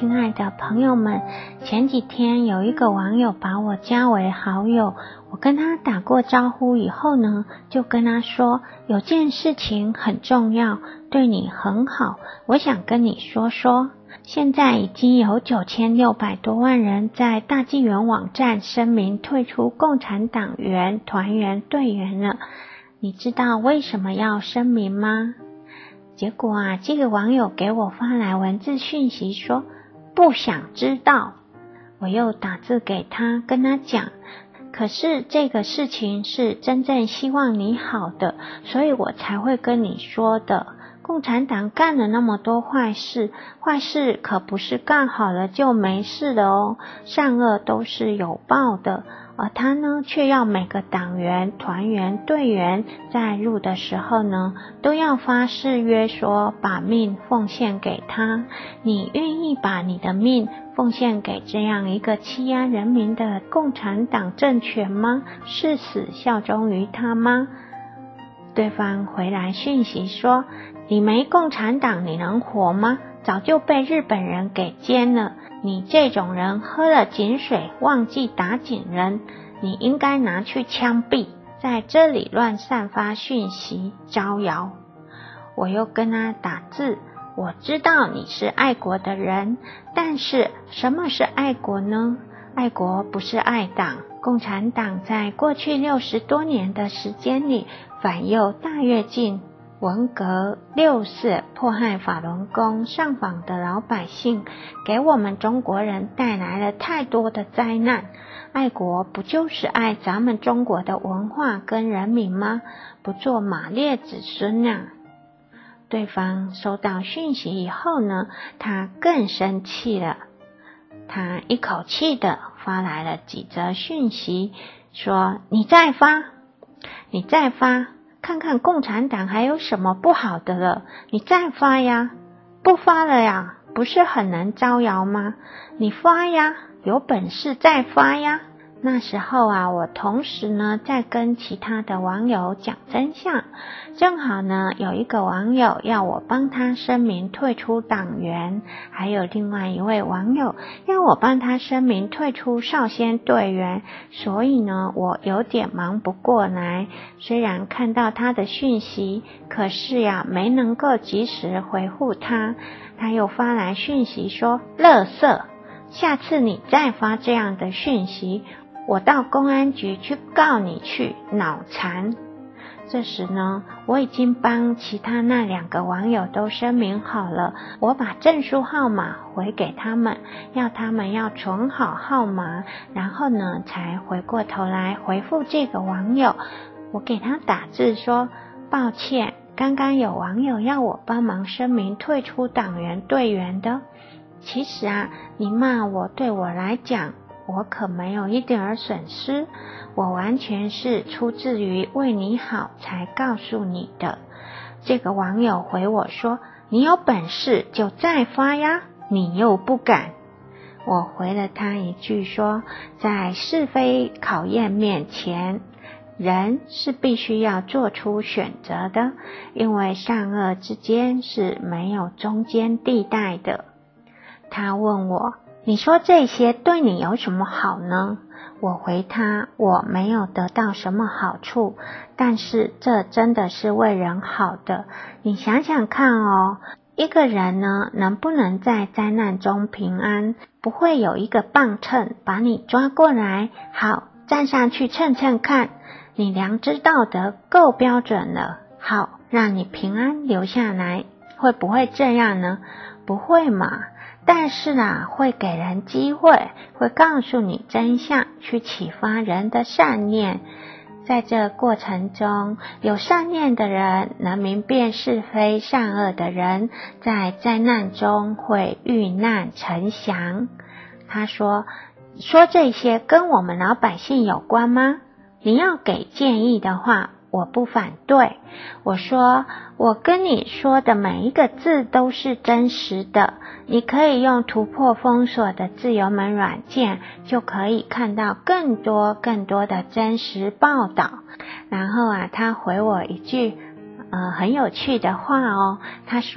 亲爱的朋友们，前几天有一个网友把我加为好友，我跟他打过招呼以后呢，就跟他说有件事情很重要，对你很好，我想跟你说说。现在已经有9600多万人在大纪元网站声明退出共产党员、团员、队员了，你知道为什么要声明吗？结果这个网友给我发来文字讯息说不想知道，我又打字给他跟他讲，可是这个事情是真正希望你好的，所以我才会跟你说的。共产党干了那么多坏事，坏事可不是干好了就没事的哦，善恶都是有报的，而他呢，却要每个党员、团员、队员在入的时候呢，都要发誓约说把命奉献给他。你愿意把你的命奉献给这样一个欺压人民的共产党政权吗？誓死效忠于他吗？对方回来讯息说，你没共产党你能活吗？早就被日本人给奸了，你这种人喝了井水忘记打井人，你应该拿去枪毙，在这里乱散发讯息招摇。我又跟他打字，我知道你是爱国的人，但是什么是爱国呢？爱国不是爱党，共产党在过去60多年的时间里，反右大跃进、文革、6·4迫害法轮功、上访的老百姓，给我们中国人带来了太多的灾难。爱国不就是爱咱们中国的文化跟人民吗？不做马列子孙啊！对方收到讯息以后呢，他更生气了，他一口气的发来了几则讯息，说你再发，看看共产党还有什么不好的了，你再发呀，不发了呀，不是很能招摇吗？你发呀，有本事再发呀。那时候我同时呢在跟其他的网友讲真相，正好呢有一个网友要我帮他声明退出党员，还有另外一位网友要我帮他声明退出少先队员，所以呢我有点忙不过来，虽然看到他的讯息，可是没能够及时回复他。他又发来讯息说垃圾，下次你再发这样的讯息，我到公安局去告你去，脑残。这时呢，我已经帮其他那2个网友都声明好了，我把证书号码回给他们，要他们要存好号码，然后呢才回过头来回复这个网友。我给他打字说，抱歉，刚刚有网友要我帮忙声明退出党员队员的，其实你骂我对我来讲我可没有一点损失，我完全是出自于为你好才告诉你的。这个网友回我说，你有本事就再发呀，你又不敢。我回了他一句说，在是非考验面前，人是必须要做出选择的，因为善恶之间是没有中间地带的。他问我，你说这些对你有什么好呢？我回他，我没有得到什么好处，但是这真的是为人好的。你想想看一个人呢，能不能在灾难中平安？不会有一个磅秤把你抓过来，好，站上去称称看，你良知道德够标准了，好，让你平安留下来，会不会这样呢？不会嘛。但是会给人机会，会告诉你真相，去启发人的善念。在这过程中，有善念的人能明辨是非善恶的人，在灾难中会遇难成祥。他说这些跟我们老百姓有关吗？你要给建议的话，我不反对。我说，我跟你说的每一个字都是真实的，你可以用突破封锁的自由门软件，就可以看到更多的真实报道。然后他回我一句很有趣的话他说，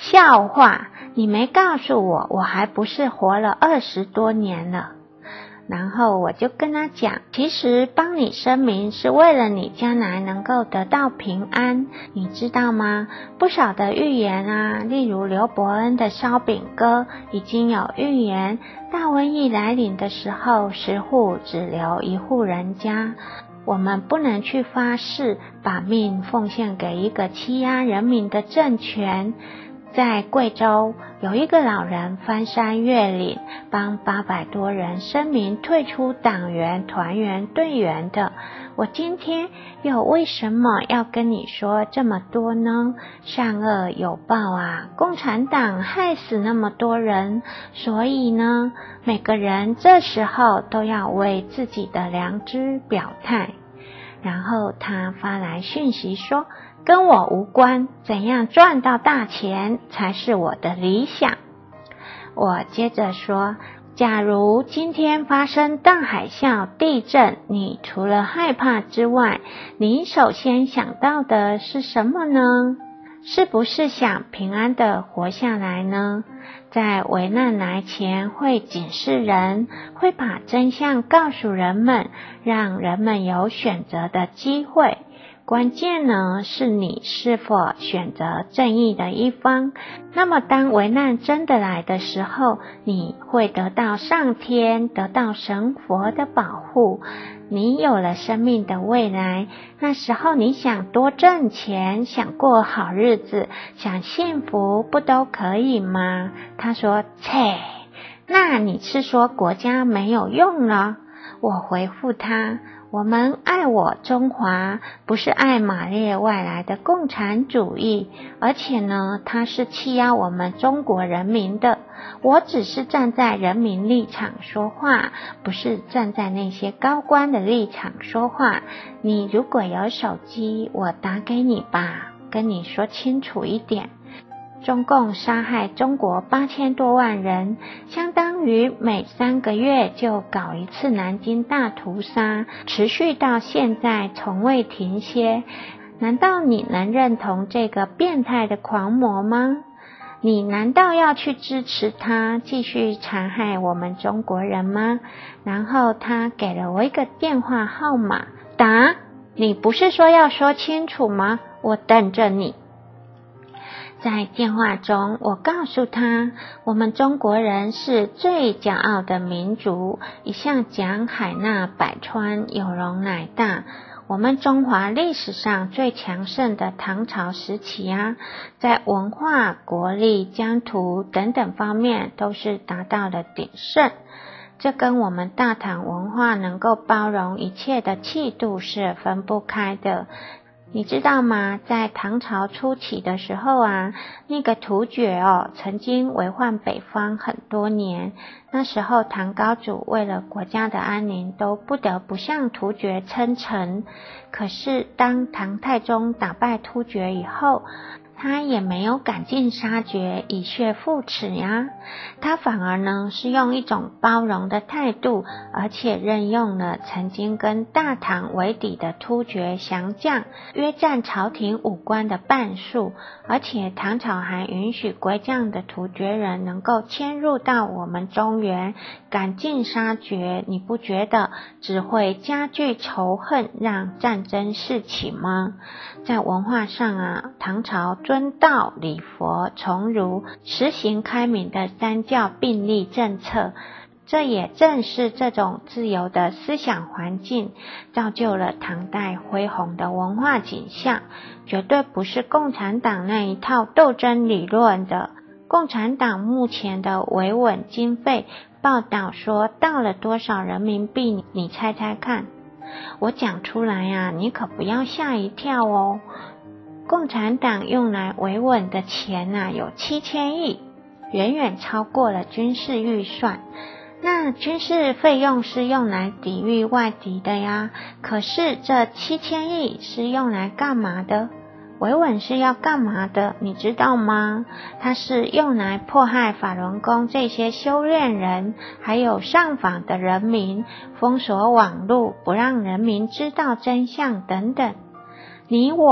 笑话，你没告诉我，我还不是活了20多年了。然后我就跟他讲，其实帮你声明是为了你将来能够得到平安，你知道吗？不少的预言啊，例如刘伯恩的烧饼歌已经有预言，大瘟疫来临的时候，10户只留1户人家。我们不能去发誓把命奉献给一个欺压人民的政权。在贵州有一个老人翻山越岭，帮800多人声明退出党员、团员、队员的。我今天又为什么要跟你说这么多呢？善恶有报啊，共产党害死那么多人，所以呢，每个人这时候都要为自己的良知表态。然后他发来讯息说，跟我无关，怎样赚到大钱才是我的理想。我接着说，假如今天发生大海啸、地震，你除了害怕之外，你首先想到的是什么呢？是不是想平安的活下来呢？在危难来前会警示人，会把真相告诉人们，让人们有选择的机会。关键呢，是你是否选择正义的一方。那么当危难真的来的时候，你会得到上天、得到神佛的保护，你有了生命的未来。那时候你想多挣钱，想过好日子，想幸福，不都可以吗？他说，切，那你是说国家没有用了？我回复他，我们爱我中华，不是爱马列外来的共产主义，而且呢，它是欺压我们中国人民的。我只是站在人民立场说话，不是站在那些高官的立场说话。你如果有手机，我打给你吧，跟你说清楚一点。中共杀害中国8000多万人，相当于每3个月就搞一次南京大屠杀，持续到现在从未停歇。难道你能认同这个变态的狂魔吗？你难道要去支持他继续残害我们中国人吗？然后他给了我一个电话号码，打，你不是说要说清楚吗？我等着你。在电话中，我告诉他，我们中国人是最骄傲的民族，一向讲海纳百川，有容乃大。我们中华历史上最强盛的唐朝时期啊，在文化、国力、疆土等等方面都是达到了鼎盛。这跟我们大唐文化能够包容一切的气度是分不开的。你知道吗？在唐朝初期的时候啊，那个突厥曾经为患北方很多年。那时候唐高祖为了国家的安宁，都不得不向突厥称臣。可是当唐太宗打败突厥以后，他也没有赶尽杀绝，以血复齿呀。他反而呢是用一种包容的态度，而且任用了曾经跟大唐为敌的突厥降将，约占朝廷武官的半数。而且唐朝还允许归降的突厥人能够迁入到我们中原，赶尽杀绝。你不觉得只会加剧仇恨，让战争四起吗？在文化上啊，唐朝尊道、礼佛、崇儒，实行开明的三教并立政策。这也正是这种自由的思想环境，造就了唐代恢宏的文化景象，绝对不是共产党那一套斗争理论的。共产党目前的维稳经费，报道说到了多少人民币？你猜猜看？我讲出来啊，你可不要吓一跳哦。共产党用来维稳的钱啊，有7000亿，远远超过了军事预算。那军事费用是用来抵御外敌的呀，可是这7000亿是用来干嘛的？维稳是要干嘛的？你知道吗？它是用来迫害法轮功这些修炼人，还有上访的人民，封锁网络，不让人民知道真相等等。你我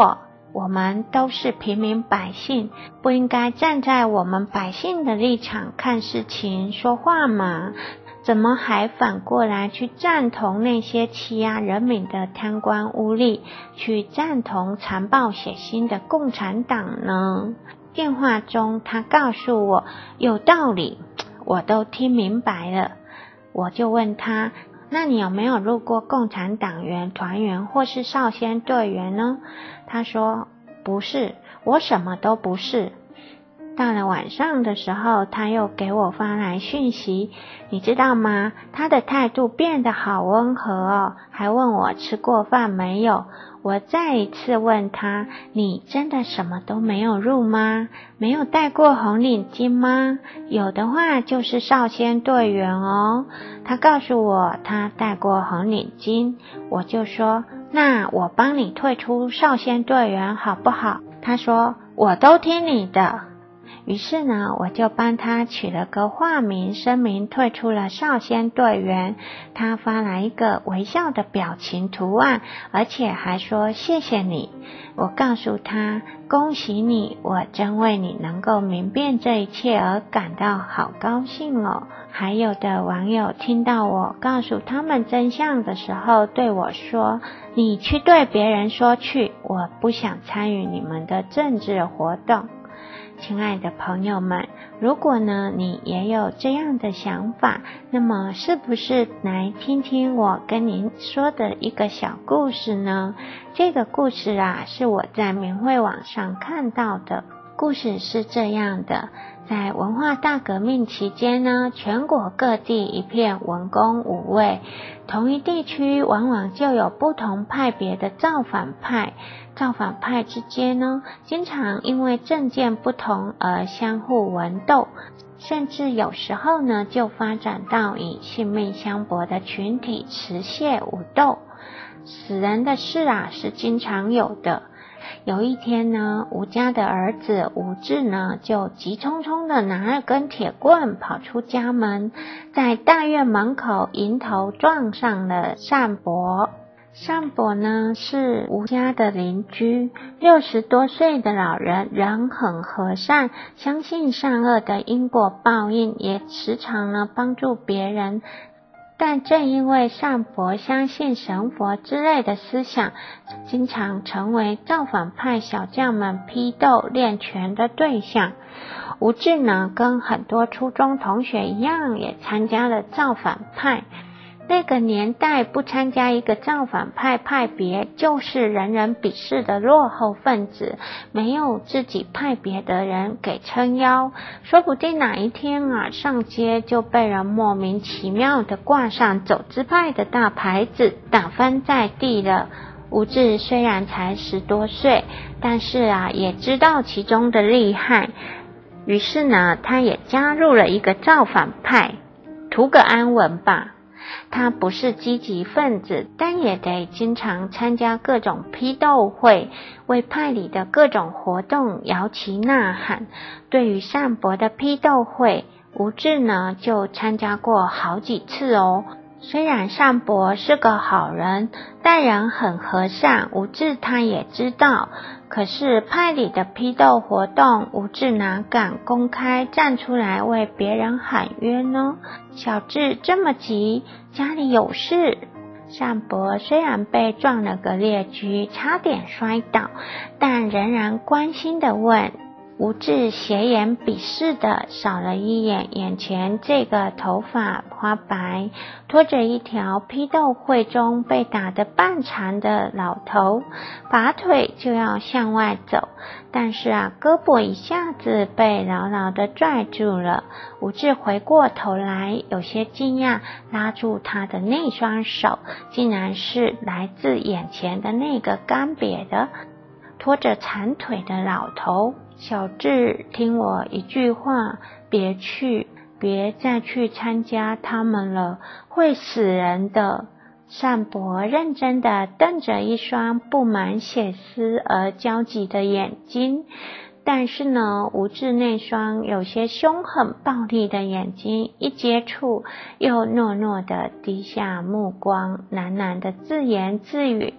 我们都是平民百姓，不应该站在我们百姓的立场看事情说话吗？怎么还反过来去赞同那些欺压人民的贪官污吏，去赞同残暴血腥的共产党呢？电话中他告诉我有道理，我都听明白了。我就问他，那你有没有入过共产党员团员或是少先队员呢？他说不是，我什么都不是。到了晚上的时候，他又给我发来讯息，你知道吗？他的态度变得好温和哦，还问我吃过饭没有。我再一次问他，你真的什么都没有入吗？没有戴过红领巾吗？有的话就是少先队员哦。他告诉我他戴过红领巾，我就说那我帮你退出少先队员好不好？他说我都听你的。于是呢，我就帮他取了个化名，声明退出了少先队员。他发来一个微笑的表情图案，而且还说谢谢你。我告诉他恭喜你，我真为你能够明辨这一切而感到好高兴哦。还有的网友听到我告诉他们真相的时候，对我说，你去对别人说去，我不想参与你们的政治活动。亲爱的朋友们，如果呢你也有这样的想法，那么是不是来听听我跟您说的一个小故事呢？这个故事啊，是我在明慧网上看到的。故事是这样的，在文化大革命期间呢，全国各地一片文攻武卫，同一地区往往就有不同派别的造反派。造反派之间呢，经常因为政见不同而相互文斗，甚至有时候呢，就发展到以性命相搏的群体持械武斗。死人的事啊，是经常有的。有一天呢，吴家的儿子吴志呢，就急匆匆的拿了根铁棍跑出家门，在大院门口迎头撞上了单伯。单伯呢，是吴家的邻居，60多岁的老人，人很和善，相信善恶的因果报应，也时常呢帮助别人。但正因为单伯相信神佛之类的思想，经常成为造反派小将们批斗练拳的对象。吴志呢，跟很多初中同学一样，也参加了造反派。那个年代不参加一个造反派派别，就是人人鄙视的落后分子，没有自己派别的人给撑腰，说不定哪一天啊，上街就被人莫名其妙的挂上走资派的大牌子，打翻在地了。吴志虽然才10多岁，但是啊，也知道其中的厉害，于是呢，他也加入了一个造反派，图个安稳吧。他不是积极分子，但也得经常参加各种批斗会，为派里的各种活动摇旗呐喊。对于单伯的批斗会，吴志呢就参加过好几次哦。虽然单伯是个好人，待人很和善，吴志他也知道，可是派里的批斗活动，吴志哪敢公开站出来为别人喊冤呢？小志这么急，家里有事。单伯虽然被撞了个趔趄，差点摔倒，但仍然关心地问。吴志斜眼鄙视的扫了一眼眼前这个头发花白，拖着一条批斗会中被打得半残的老头，拔腿就要向外走，但是啊，胳膊一下子被牢牢地拽住了。吴志回过头来，有些惊讶，拉住他的那双手，竟然是来自眼前的那个干瘪的拖着残腿的老头。小志，听我一句话，别去，别再去参加他们了，会死人的。单伯认真地瞪着一双布满血丝而焦急的眼睛，但是呢，吴志那双有些凶狠暴力的眼睛一接触，又诺诺地低下目光，喃喃地自言自语。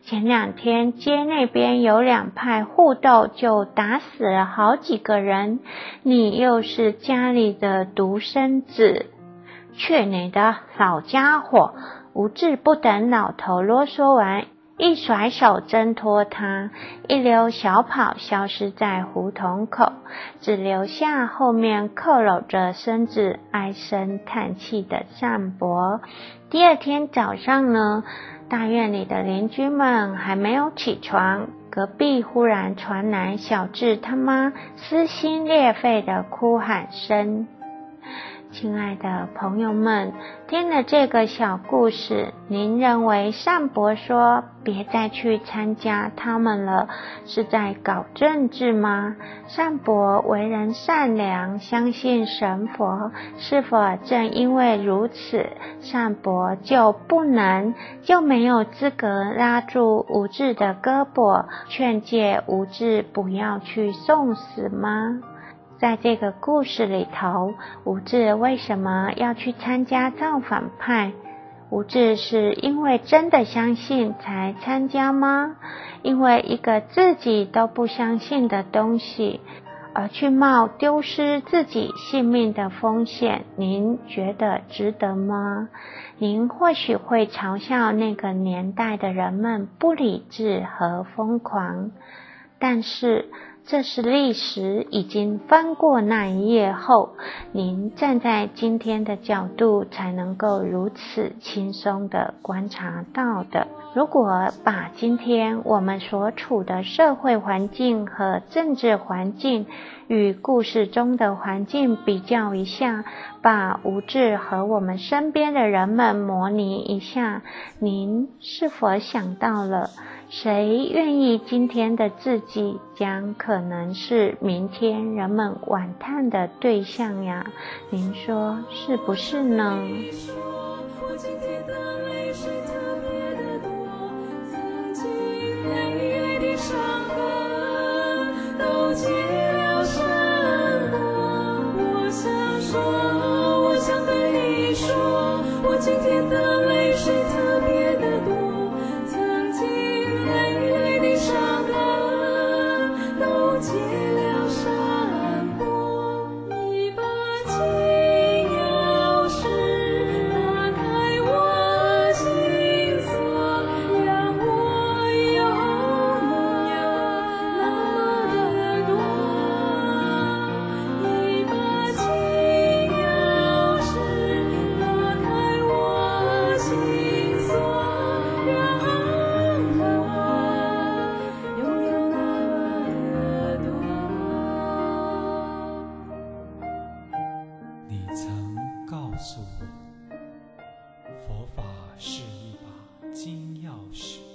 前2天街那边有2派互斗，就打死了好几个人，你又是家里的独生子。去你的老家伙！吴志不等老头啰嗦完，一甩手挣脱他，一溜小跑消失在胡同口，只留下后面佝偻着身子唉声叹气的单伯。第2天早上呢，大院里的邻居们还没有起床，隔壁忽然传来小智他妈撕心裂肺的哭喊声。亲爱的朋友们，听了这个小故事，您认为单伯说别再去参加他们了，是在搞政治吗？单伯为人善良，相信神佛，是否正因为如此，单伯就没有资格拉住吴志的胳膊，劝诫吴志不要去送死吗？在这个故事里头，吴志为什么要去参加造反派？吴志是因为真的相信才参加吗？因为一个自己都不相信的东西，而去冒丢失自己性命的风险，您觉得值得吗？您或许会嘲笑那个年代的人们不理智和疯狂，但是这是历史已经翻过那一页后，您站在今天的角度才能够如此轻松地观察到的。如果把今天我们所处的社会环境和政治环境与故事中的环境比较一下，把吴志和我们身边的人们模拟一下，您是否想到了谁愿意今天的自己将可能是明天人们惋叹的对象呀？您说是不是呢？ 今天的泪水特别的多，曾经累累的伤痕都结了山坡。一把金钥匙打开我心锁，让我有梦有那么的多。一把金钥匙打开我心锁，让我拥有那么的多。你曾告诉我，佛法是一把金钥匙，